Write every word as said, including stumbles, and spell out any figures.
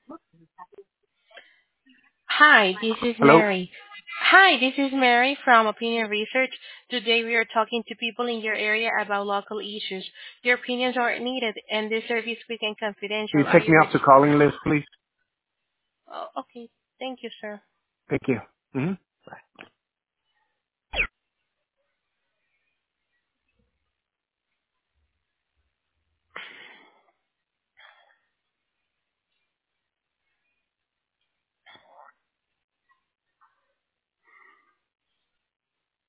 Hi, this is Hello? Mary. Hi, this is Mary from Opinion Research. Today we are talking to people in your area about local issues. Your opinions are needed and this service quick and Can you confidential. Are take you me off ready the for calling this? list, please? Oh, okay. Thank you, sir. Thank you. hmm